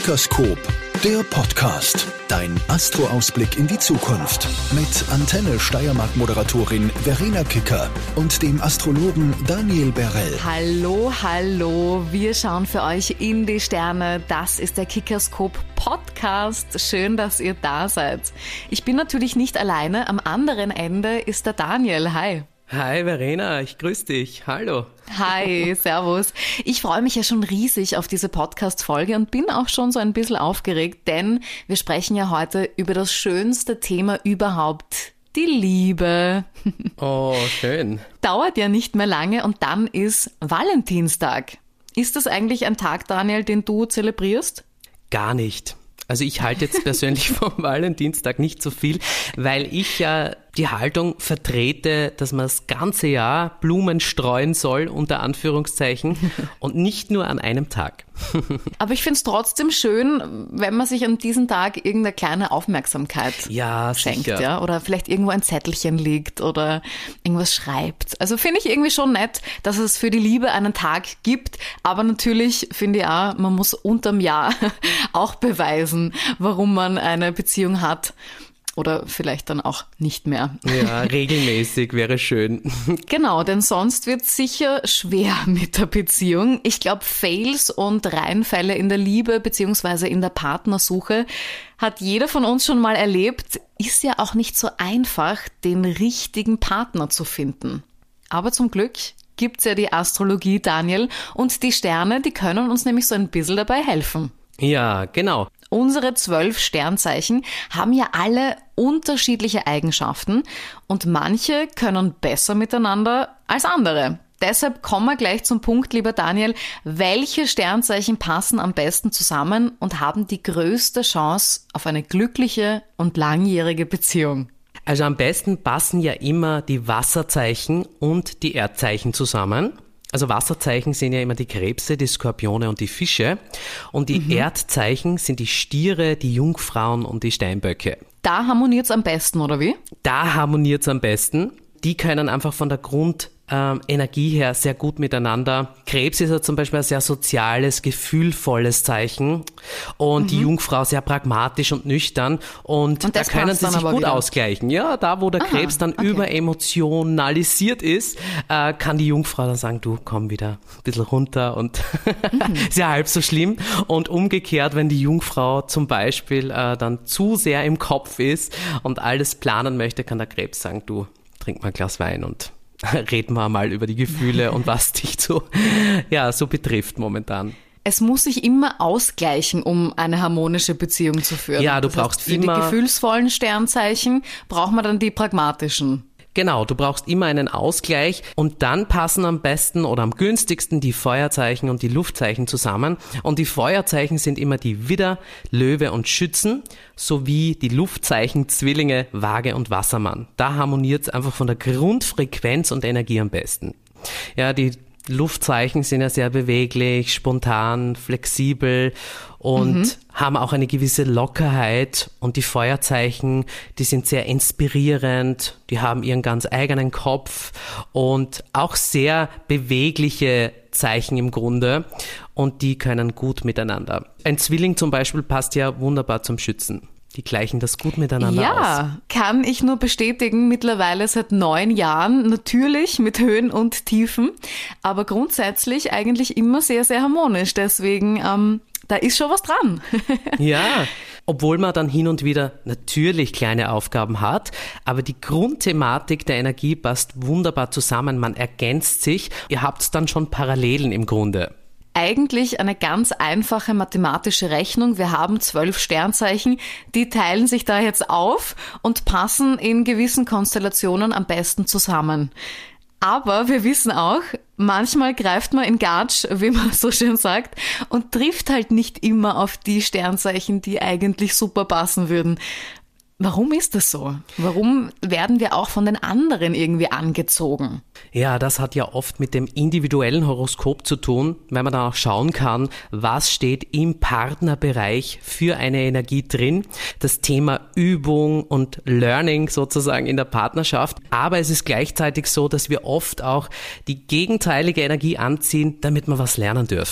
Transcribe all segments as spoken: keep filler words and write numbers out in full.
Kickerskop, der Podcast. Dein Astro-Ausblick in die Zukunft. Mit Antenne Steiermark-Moderatorin Verena Kicker und dem Astrologen Daniel Berell. Hallo, hallo. Wir schauen für euch in die Sterne. Das ist der Kickerskop Podcast. Schön, dass ihr da seid. Ich bin natürlich nicht alleine. Am anderen Ende ist der Daniel. Hi. Hi Verena, ich grüße dich. Hallo. Hi, servus. Ich freue mich ja schon riesig auf diese Podcast-Folge und bin auch schon so ein bisschen aufgeregt, denn wir sprechen ja heute über das schönste Thema überhaupt, die Liebe. Oh, schön. Dauert ja nicht mehr lange und dann ist Valentinstag. Ist das eigentlich ein Tag, Daniel, den du zelebrierst? Gar nicht. Also ich halte jetzt persönlich vom Valentinstag nicht so viel, weil ich ja die Haltung vertrete, dass man das ganze Jahr Blumen streuen soll, unter Anführungszeichen, und nicht nur an einem Tag. Aber ich finde es trotzdem schön, wenn man sich an diesem Tag irgendeine kleine Aufmerksamkeit ja, schenkt, sicher. ja, oder vielleicht irgendwo ein Zettelchen liegt oder irgendwas schreibt. Also finde ich irgendwie schon nett, dass es für die Liebe einen Tag gibt, aber natürlich finde ich auch, man muss unterm Jahr auch beweisen, warum man eine Beziehung hat. Oder vielleicht dann auch nicht mehr. Ja, regelmäßig wäre schön. Genau, denn sonst wird es sicher schwer mit der Beziehung. Ich glaube, Fails und Reinfälle in der Liebe beziehungsweise in der Partnersuche hat jeder von uns schon mal erlebt. Ist ja auch nicht so einfach, den richtigen Partner zu finden. Aber zum Glück gibt's ja die Astrologie, Daniel, und die Sterne, die können uns nämlich so ein bisschen dabei helfen. Ja, genau. Unsere zwölf Sternzeichen haben ja alle unterschiedliche Eigenschaften und manche können besser miteinander als andere. Deshalb kommen wir gleich zum Punkt, lieber Daniel. Welche Sternzeichen passen am besten zusammen und haben die größte Chance auf eine glückliche und langjährige Beziehung? Also am besten passen ja immer die Wasserzeichen und die Erdzeichen zusammen. Also Wasserzeichen sind ja immer die Krebse, die Skorpione und die Fische. Und die mhm. Erdzeichen sind die Stiere, die Jungfrauen und die Steinböcke. Da harmoniert's am besten, oder wie? Da harmoniert's am besten. Die können einfach von der Grund Ähm, Energie her sehr gut miteinander. Krebs ist ja zum Beispiel ein sehr soziales, gefühlvolles Zeichen und mhm. die Jungfrau sehr pragmatisch und nüchtern und, und da können sie sich gut wieder ausgleichen. Ja, da wo der Aha, Krebs dann okay. überemotionalisiert ist, äh, kann die Jungfrau dann sagen, du komm wieder ein bisschen runter und mhm. ist ja halb so schlimm. Und umgekehrt, wenn die Jungfrau zum Beispiel äh, dann zu sehr im Kopf ist und alles planen möchte, kann der Krebs sagen, du trink mal ein Glas Wein und reden wir mal über die Gefühle und was dich so, ja, so betrifft momentan. Es muss sich immer ausgleichen, um eine harmonische Beziehung zu führen. Ja, du das brauchst heißt, für immer... Für die gefühlsvollen Sternzeichen braucht man dann die pragmatischen. Genau, du brauchst immer einen Ausgleich und dann passen am besten oder am günstigsten die Feuerzeichen und die Luftzeichen zusammen. Und die Feuerzeichen sind immer die Widder, Löwe und Schützen sowie die Luftzeichen Zwillinge, Waage und Wassermann. Da harmoniert es einfach von der Grundfrequenz und Energie am besten. Ja, die Luftzeichen sind ja sehr beweglich, spontan, flexibel und mhm. haben auch eine gewisse Lockerheit und die Feuerzeichen, die sind sehr inspirierend, die haben ihren ganz eigenen Kopf und auch sehr bewegliche Zeichen im Grunde und die können gut miteinander. Ein Zwilling zum Beispiel passt ja wunderbar zum Schützen. Die gleichen das gut miteinander ja, aus. Ja, kann ich nur bestätigen, mittlerweile seit neun Jahren, natürlich mit Höhen und Tiefen, aber grundsätzlich eigentlich immer sehr, sehr harmonisch. Deswegen, ähm, da ist schon was dran. Ja, obwohl man dann hin und wieder natürlich kleine Aufgaben hat, aber die Grundthematik der Energie passt wunderbar zusammen, man ergänzt sich, ihr habt dann schon Parallelen im Grunde. Eigentlich eine ganz einfache mathematische Rechnung. Wir haben zwölf Sternzeichen, die teilen sich da jetzt auf und passen in gewissen Konstellationen am besten zusammen. Aber wir wissen auch, manchmal greift man in Gatsch, wie man so schön sagt, und trifft halt nicht immer auf die Sternzeichen, die eigentlich super passen würden. Warum ist das so? Warum werden wir auch von den anderen irgendwie angezogen? Ja, das hat ja oft mit dem individuellen Horoskop zu tun, weil man dann auch schauen kann, was steht im Partnerbereich für eine Energie drin. Das Thema Übung und Learning sozusagen in der Partnerschaft. Aber es ist gleichzeitig so, dass wir oft auch die gegenteilige Energie anziehen, damit wir was lernen dürfen.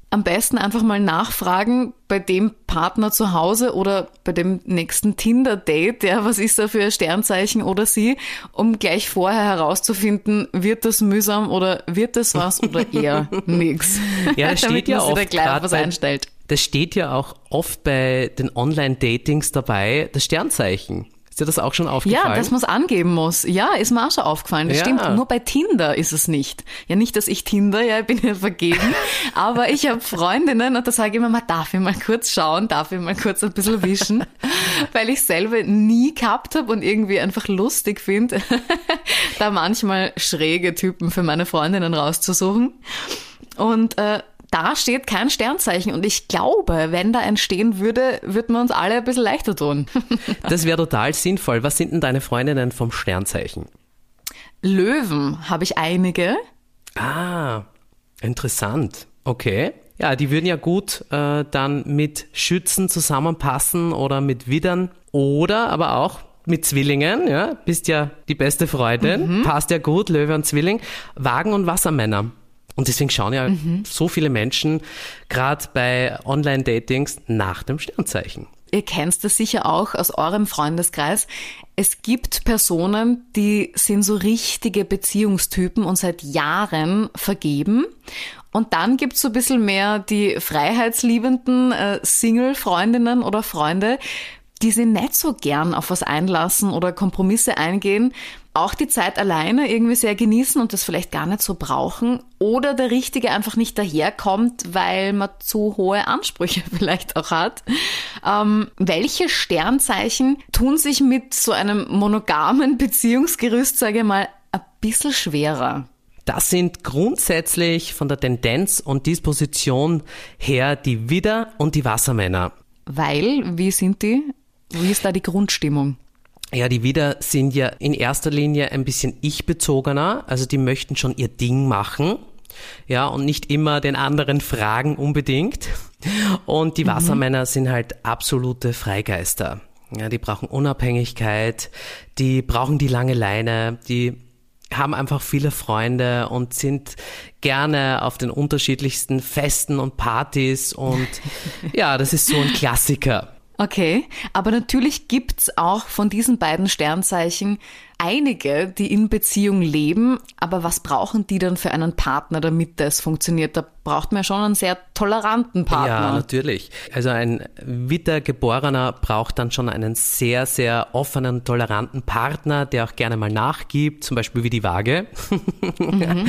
Am besten einfach mal nachfragen bei dem Partner zu Hause oder bei dem nächsten Tinder-Date, ja, was ist da für ein Sternzeichen oder sie, um gleich vorher herauszufinden, wird das mühsam oder wird das was oder eher nix. Ja, das steht ja oft gleich was bei, einstellt. Das steht ja auch oft bei den Online-Datings dabei, das Sternzeichen. Ist dir das auch schon aufgefallen? Ja, dass man es angeben muss. Ja, ist mir auch schon aufgefallen. Das ja. stimmt, nur bei Tinder ist es nicht. Ja, nicht, dass ich Tinder, ja, ich bin ja vergeben, aber ich habe Freundinnen und da sage ich immer mal, darf ich mal kurz schauen, darf ich mal kurz ein bisschen wischen, weil ich selber nie gehabt habe und irgendwie einfach lustig finde, da manchmal schräge Typen für meine Freundinnen rauszusuchen. Und äh, da steht kein Sternzeichen und ich glaube, wenn da ein stehen würde, würden wir uns alle ein bisschen leichter tun. Das wäre total sinnvoll. Was sind denn deine Freundinnen vom Sternzeichen? Löwen habe ich einige. Ah, interessant. Okay. Ja, die würden ja gut äh, dann mit Schützen zusammenpassen oder mit Widdern oder aber auch mit Zwillingen, ja, bist ja die beste Freundin, mhm. passt ja gut, Löwe und Zwilling, Wagen und Wassermänner. Und deswegen schauen ja mhm. so viele Menschen gerade bei Online-Datings nach dem Sternzeichen. Ihr kennt das sicher auch aus eurem Freundeskreis. Es gibt Personen, die sind so richtige Beziehungstypen und seit Jahren vergeben. Und dann gibt's so ein bisschen mehr die freiheitsliebenden äh, Single-Freundinnen oder Freunde, die sich nicht so gern auf was einlassen oder Kompromisse eingehen, auch die Zeit alleine irgendwie sehr genießen und das vielleicht gar nicht so brauchen oder der Richtige einfach nicht daherkommt, weil man zu hohe Ansprüche vielleicht auch hat. Ähm, welche Sternzeichen tun sich mit so einem monogamen Beziehungsgerüst, sage ich mal, ein bisschen schwerer? Das sind grundsätzlich von der Tendenz und Disposition her die Widder und die Wassermänner. Weil, wie sind die? Wie ist da die Grundstimmung? Ja, die Widder sind ja in erster Linie ein bisschen ich-bezogener, also die möchten schon ihr Ding machen, ja, und nicht immer den anderen fragen unbedingt. Und die mhm. Wassermänner sind halt absolute Freigeister. Ja, die brauchen Unabhängigkeit, die brauchen die lange Leine, die haben einfach viele Freunde und sind gerne auf den unterschiedlichsten Festen und Partys und ja, das ist so ein Klassiker. Okay, aber natürlich gibt's auch von diesen beiden Sternzeichen einige, die in Beziehung leben, aber was brauchen die dann für einen Partner, damit das funktioniert? Da braucht man ja schon einen sehr toleranten Partner. Ja, natürlich. Also ein Widdergeborener braucht dann schon einen sehr, sehr offenen, toleranten Partner, der auch gerne mal nachgibt, zum Beispiel wie die Waage. Mhm.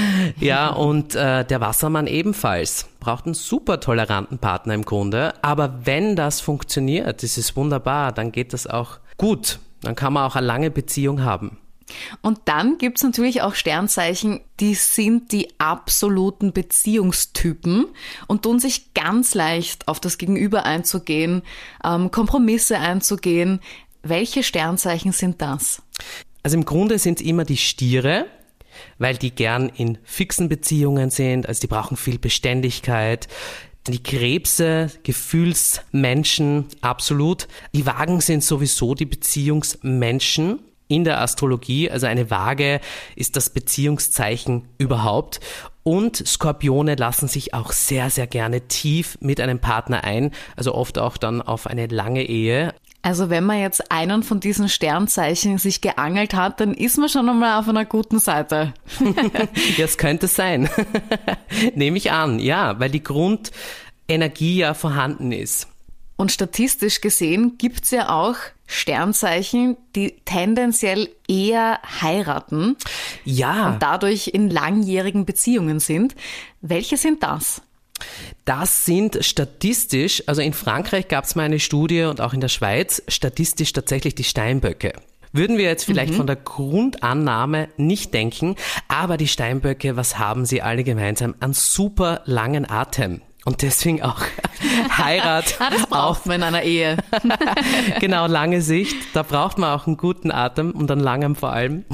Ja, und äh, der Wassermann ebenfalls braucht einen super toleranten Partner im Grunde. Aber wenn das funktioniert, das ist wunderbar, dann geht das auch gut. Dann kann man auch eine lange Beziehung haben. Und dann gibt's natürlich auch Sternzeichen, die sind die absoluten Beziehungstypen und tun sich ganz leicht auf das Gegenüber einzugehen, ähm, Kompromisse einzugehen. Welche Sternzeichen sind das? Also im Grunde sind es immer die Stiere, weil die gern in fixen Beziehungen sind, also die brauchen viel Beständigkeit. Die Krebse, Gefühlsmenschen, absolut. Die Wagen sind sowieso die Beziehungsmenschen in der Astrologie. Also eine Waage ist das Beziehungszeichen überhaupt. Und Skorpione lassen sich auch sehr, sehr gerne tief mit einem Partner ein. Also oft auch dann auf eine lange Ehe. Also wenn man jetzt einen von diesen Sternzeichen sich geangelt hat, dann ist man schon einmal auf einer guten Seite. Ja, es könnte sein. Nehme ich an, ja, weil die Grundenergie ja vorhanden ist. Und statistisch gesehen gibt's ja auch Sternzeichen, die tendenziell eher heiraten. Ja. Und dadurch in langjährigen Beziehungen sind. Welche sind das? Das sind statistisch, also in Frankreich gab es mal eine Studie und auch in der Schweiz, statistisch tatsächlich die Steinböcke. Würden wir jetzt vielleicht mhm. von der Grundannahme nicht denken, aber die Steinböcke, was haben sie alle gemeinsam? Einen super langen Atem. Und deswegen auch Heirat. Ah, das braucht man in einer Ehe. Genau, lange Sicht. Da braucht man auch einen guten Atem und einen langen vor allem.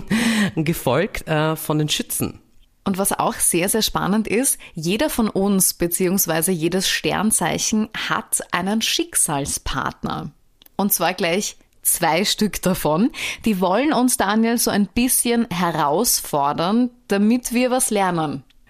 Gefolgt äh, von den Schützen. Und was auch sehr, sehr spannend ist, jeder von uns beziehungsweise jedes Sternzeichen hat einen Schicksalspartner. Und zwar gleich zwei Stück davon. Die wollen uns, Daniel, so ein bisschen herausfordern, damit wir was lernen.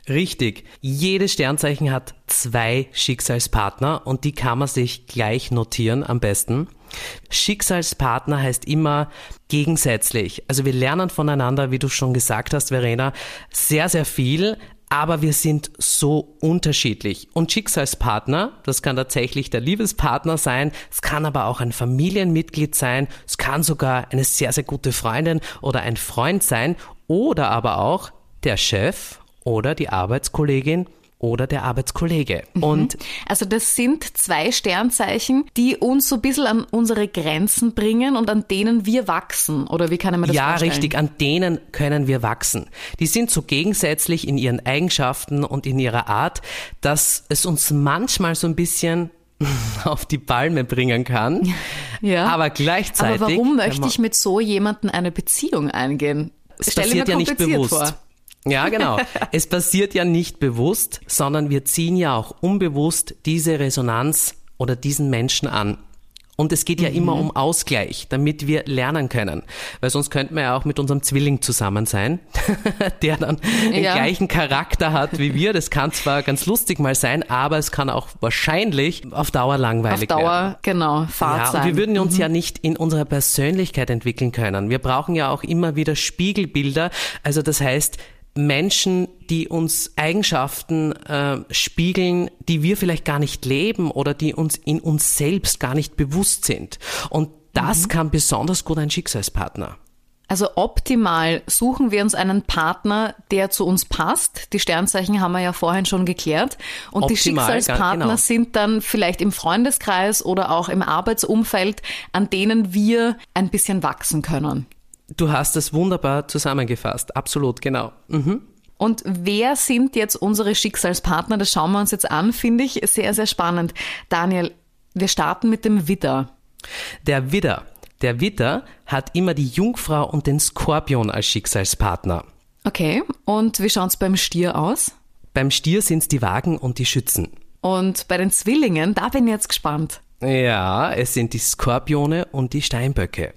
Richtig. Jedes Sternzeichen hat zwei Schicksalspartner und die kann man sich gleich notieren am besten. Schicksalspartner heißt immer gegensätzlich. Also wir lernen voneinander, wie du schon gesagt hast, Verena, sehr, sehr viel, aber wir sind so unterschiedlich. Und Schicksalspartner, das kann tatsächlich der Liebespartner sein, es kann aber auch ein Familienmitglied sein, es kann sogar eine sehr, sehr gute Freundin oder ein Freund sein oder aber auch der Chef oder die Arbeitskollegin oder der Arbeitskollege. Mhm. Und also das sind zwei Sternzeichen, die uns so ein bisschen an unsere Grenzen bringen und an denen wir wachsen. Oder wie kann ich mir das ja, vorstellen? Ja, richtig, an denen können wir wachsen. Die sind so gegensätzlich in ihren Eigenschaften und in ihrer Art, dass es uns manchmal so ein bisschen auf die Palme bringen kann. Ja. Aber gleichzeitig... Aber warum möchte ich mit so jemandem eine Beziehung eingehen? Es passiert ja nicht bewusst. Vor. Ja, genau. Es passiert ja nicht bewusst, sondern wir ziehen ja auch unbewusst diese Resonanz oder diesen Menschen an. Und es geht ja mhm. immer um Ausgleich, damit wir lernen können. Weil sonst könnten wir ja auch mit unserem Zwilling zusammen sein, der dann den ja. gleichen Charakter hat wie wir. Das kann zwar ganz lustig mal sein, aber es kann auch wahrscheinlich auf Dauer langweilig werden. Auf Dauer, werden. genau, Fahrt ja, sein. Und wir würden uns mhm. ja nicht in unserer Persönlichkeit entwickeln können. Wir brauchen ja auch immer wieder Spiegelbilder. Also das heißt, Menschen, die uns Eigenschaften äh, spiegeln, die wir vielleicht gar nicht leben oder die uns in uns selbst gar nicht bewusst sind. Und das mhm. kann besonders gut ein Schicksalspartner. Also optimal suchen wir uns einen Partner, der zu uns passt. Die Sternzeichen haben wir ja vorhin schon geklärt. Und optimal, die Schicksalspartner genau. sind dann vielleicht im Freundeskreis oder auch im Arbeitsumfeld, an denen wir ein bisschen wachsen können. Du hast es wunderbar zusammengefasst, absolut, genau. Mhm. Und wer sind jetzt unsere Schicksalspartner? Das schauen wir uns jetzt an, finde ich sehr, sehr spannend. Daniel, wir starten mit dem Widder. Der Widder. Der Widder hat immer die Jungfrau und den Skorpion als Schicksalspartner. Okay, und wie schaut es beim Stier aus? Beim Stier sind es die Wagen und die Schützen. Und bei den Zwillingen, da bin ich jetzt gespannt. Ja, es sind die Skorpione und die Steinböcke.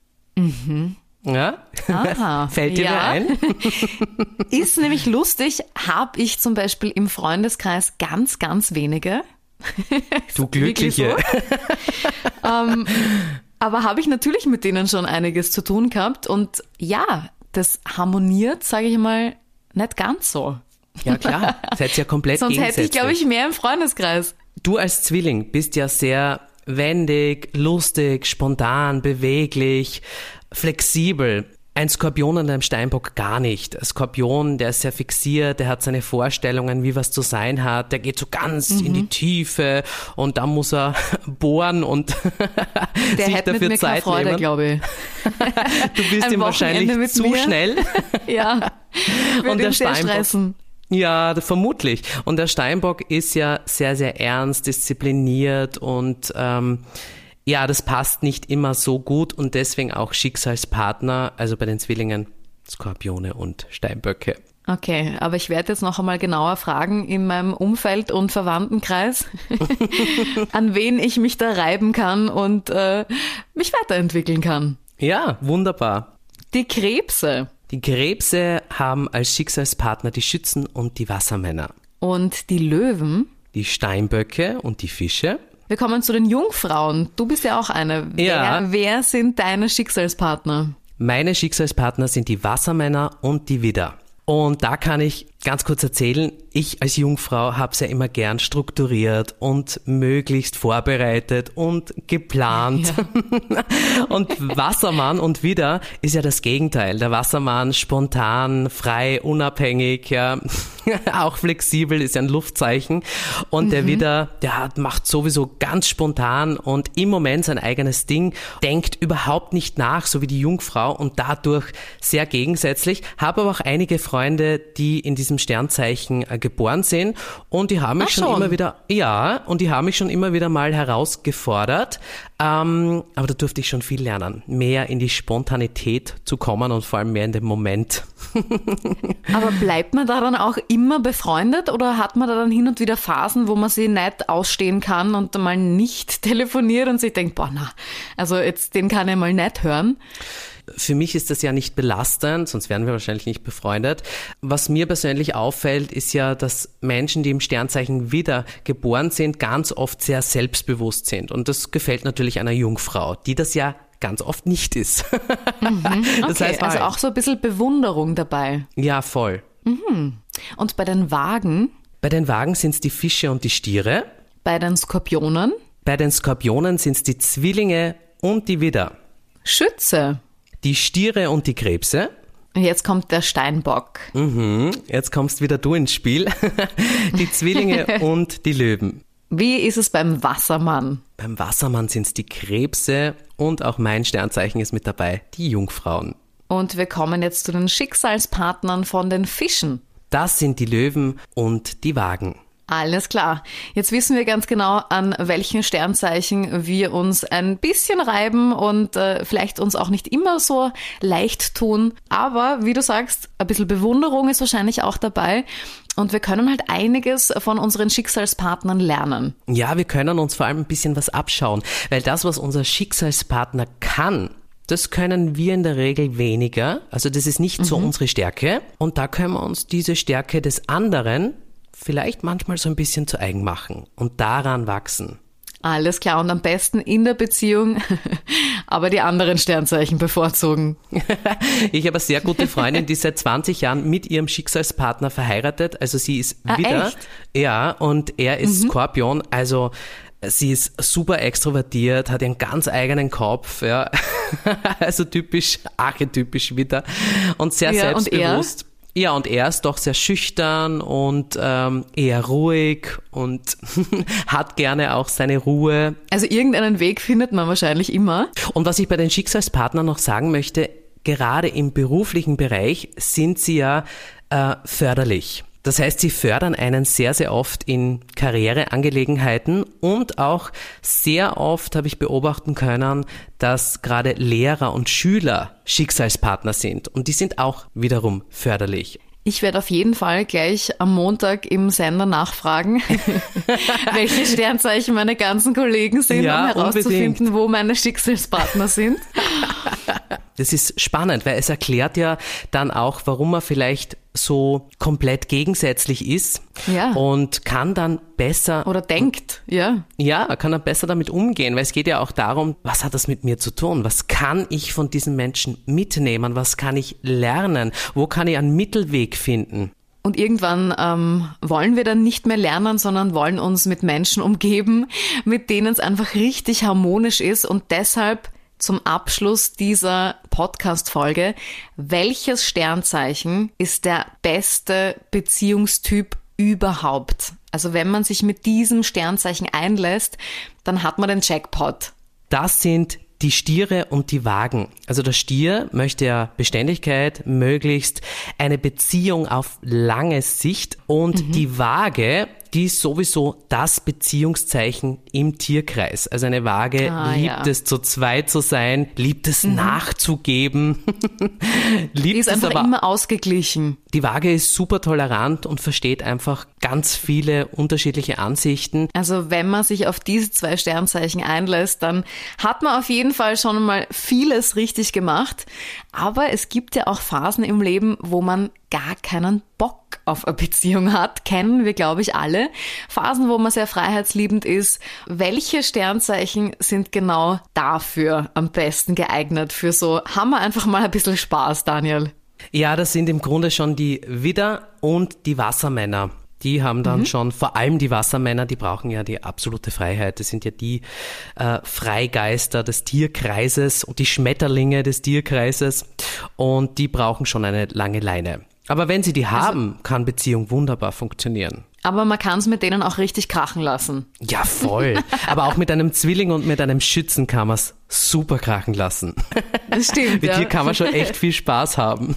Mhm. Ja? Aha, fällt dir ja. ein? Ist nämlich lustig, habe ich zum Beispiel im Freundeskreis ganz, ganz wenige. Du Glückliche. So. ähm, aber habe ich natürlich mit denen schon einiges zu tun gehabt und ja, das harmoniert, sage ich mal, nicht ganz so. Ja klar, seid ja komplett Sonst gegensätzlich. hätte ich, glaube ich, mehr im Freundeskreis. Du als Zwilling bist ja sehr wendig, lustig, spontan, beweglich, flexibel. Ein Skorpion und ein Steinbock gar nicht. Ein Skorpion, der ist sehr fixiert, der hat seine Vorstellungen, wie was zu sein hat, der geht so ganz mhm. in die Tiefe und dann muss er bohren und der sich hätte dafür mit mir Zeit keine Freude, nehmen. glaube ich. Du bist Ein ihm wahrscheinlich mit zu mir. schnell. Ja, und der sehr Steinbock. Stressen. Ja, vermutlich. Und der Steinbock ist ja sehr, sehr ernst, diszipliniert und ähm, ja, das passt nicht immer so gut und deswegen auch Schicksalspartner, also bei den Zwillingen Skorpione und Steinböcke. Okay, aber ich werde jetzt noch einmal genauer fragen in meinem Umfeld und Verwandtenkreis, an wen ich mich da reiben kann und äh, mich weiterentwickeln kann. Ja, wunderbar. Die Krebse. Die Krebse haben als Schicksalspartner die Schützen und die Wassermänner. Und die Löwen? Die Steinböcke und die Fische. Wir kommen zu den Jungfrauen. Du bist ja auch eine. Ja. Wer, wer sind deine Schicksalspartner? Meine Schicksalspartner sind die Wassermänner und die Widder. Und da kann ich ganz kurz erzählen, ich als Jungfrau habe es ja immer gern strukturiert und möglichst vorbereitet und geplant. Ja. Und Wassermann und Widder ist ja das Gegenteil. Der Wassermann spontan, frei, unabhängig, ja, auch flexibel, ist ja ein Luftzeichen. Und mhm. der Widder, der hat, macht sowieso ganz spontan und im Moment sein eigenes Ding, denkt überhaupt nicht nach, so wie die Jungfrau und dadurch sehr gegensätzlich. Habe aber auch einige Freunde, die in diesem Sternzeichen äh, geboren sind und die haben mich Ach schon, schon immer wieder, ja, und die haben mich schon immer wieder mal herausgefordert, ähm, aber da durfte ich schon viel lernen, mehr in die Spontanität zu kommen und vor allem mehr in den Moment. Aber bleibt man da dann auch immer befreundet oder hat man da dann hin und wieder Phasen, wo man sie nicht ausstehen kann und mal nicht telefoniert und sich denkt, boah, na, also jetzt den kann ich mal nicht hören? für mich ist das ja nicht belastend, sonst wären wir wahrscheinlich nicht befreundet. Was mir persönlich auffällt, ist ja, dass Menschen, die im Sternzeichen Widder geboren sind, ganz oft sehr selbstbewusst sind. Und das gefällt natürlich einer Jungfrau, die das ja ganz oft nicht ist. Mhm, okay, das heißt, also auch so ein bisschen Bewunderung dabei. Ja, voll. Mhm. Und bei den Wagen? Bei den Wagen sind es die Fische und die Stiere. Bei den Skorpionen? Bei den Skorpionen sind es die Zwillinge und die Widder. Schütze. Die Stiere und die Krebse. Jetzt kommt der Steinbock. Mhm, jetzt kommst wieder du ins Spiel. Die Zwillinge und die Löwen. Wie ist es beim Wassermann? Beim Wassermann sind es die Krebse und auch mein Sternzeichen ist mit dabei, die Jungfrauen. Und wir kommen jetzt zu den Schicksalspartnern von den Fischen. Das sind die Löwen und die Wagen. Alles klar. Jetzt wissen wir ganz genau, an welchen Sternzeichen wir uns ein bisschen reiben und äh, vielleicht uns auch nicht immer so leicht tun. Aber wie du sagst, ein bisschen Bewunderung ist wahrscheinlich auch dabei. Und wir können halt einiges von unseren Schicksalspartnern lernen. Ja, wir können uns vor allem ein bisschen was abschauen, weil das, was unser Schicksalspartner kann, das können wir in der Regel weniger. Also das ist nicht mhm. so unsere Stärke. Und da können wir uns diese Stärke des anderen vielleicht manchmal so ein bisschen zu eigen machen und daran wachsen. Alles klar, und am besten in der Beziehung, aber die anderen Sternzeichen bevorzugen. Ich habe eine sehr gute Freundin, die seit zwanzig Jahren mit ihrem Schicksalspartner verheiratet. Also sie ist ah, Widder. Echt? Ja, und er ist mhm. Skorpion. Also sie ist super extrovertiert, hat ihren ganz eigenen Kopf. Ja. Also typisch, archetypisch Widder und sehr ja, selbstbewusst. Und er? Ja, und er ist doch sehr schüchtern und ähm, eher ruhig und hat gerne auch seine Ruhe. Also irgendeinen Weg findet man wahrscheinlich immer. Und was ich bei den Schicksalspartnern noch sagen möchte, gerade im beruflichen Bereich sind sie ja äh, förderlich. Das heißt, sie fördern einen sehr, sehr oft in Karriereangelegenheiten und auch sehr oft habe ich beobachten können, dass gerade Lehrer und Schüler Schicksalspartner sind und die sind auch wiederum förderlich. Ich werde auf jeden Fall gleich am Montag im Sender nachfragen, welche Sternzeichen meine ganzen Kollegen sind, ja, um herauszufinden, unbedingt. Wo meine Schicksalspartner sind. Das ist spannend, weil es erklärt ja dann auch, warum man vielleicht so komplett gegensätzlich ist ja. und kann dann besser... Oder denkt, ja. Ja, kann dann besser damit umgehen, weil es geht ja auch darum, was hat das mit mir zu tun? Was kann ich von diesen Menschen mitnehmen? Was kann ich lernen? Wo kann ich einen Mittelweg finden? Und irgendwann ähm, wollen wir dann nicht mehr lernen, sondern wollen uns mit Menschen umgeben, mit denen es einfach richtig harmonisch ist und deshalb... Zum Abschluss dieser Podcast-Folge, welches Sternzeichen ist der beste Beziehungstyp überhaupt? Also wenn man sich mit diesem Sternzeichen einlässt, dann hat man den Jackpot. Das sind die Stiere und die Wagen. Also der Stier möchte ja Beständigkeit, möglichst eine Beziehung auf lange Sicht und mhm. die Waage, die ist sowieso das Beziehungszeichen im Tierkreis. Also eine Waage ah, liebt ja. es, zu zweit zu sein, liebt es mhm. nachzugeben. liebt die ist es einfach aber, immer ausgeglichen. Die Waage ist super tolerant und versteht einfach ganz viele unterschiedliche Ansichten. Also wenn man sich auf diese zwei Sternzeichen einlässt, dann hat man auf jeden Fall schon mal vieles richtig gemacht. Aber es gibt ja auch Phasen im Leben, wo man gar keinen Bock auf eine Beziehung hat. Kennen wir, glaube ich, alle. Phasen, wo man sehr freiheitsliebend ist. Welche Sternzeichen sind genau dafür am besten geeignet? Für so, haben wir einfach mal ein bisschen Spaß, Daniel? Ja, das sind im Grunde schon die Widder und die Wassermänner. Die haben dann mhm. schon, vor allem die Wassermänner, die brauchen ja die absolute Freiheit. Das sind ja die äh, Freigeister des Tierkreises und die Schmetterlinge des Tierkreises. Und die brauchen schon eine lange Leine. Aber wenn sie die haben, also, kann Beziehung wunderbar funktionieren. Aber man kann es mit denen auch richtig krachen lassen. Ja, voll. Aber auch mit einem Zwilling und mit einem Schützen kann man es super krachen lassen. Das stimmt, Mit ja. dir kann man schon echt viel Spaß haben.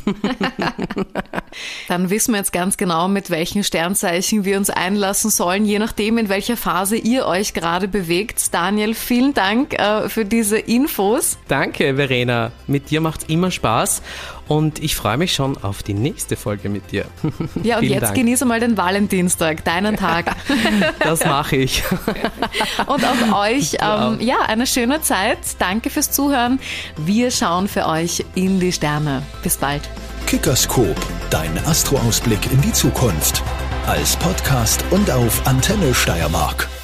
Dann wissen wir jetzt ganz genau, mit welchen Sternzeichen wir uns einlassen sollen, je nachdem, in welcher Phase ihr euch gerade bewegt. Daniel, vielen Dank äh, für diese Infos. Danke, Verena. Mit dir macht's immer Spaß. Und ich freue mich schon auf die nächste Folge mit dir. Ja, und Vielen jetzt Dank. genieße mal den Valentinstag, deinen Tag. Das mache ich. Und auch euch, ähm, ja, eine schöne Zeit. Danke fürs Zuhören. Wir schauen für euch in die Sterne. Bis bald. Kickerskop, dein Astroausblick in die Zukunft. Als Podcast und auf Antenne Steiermark.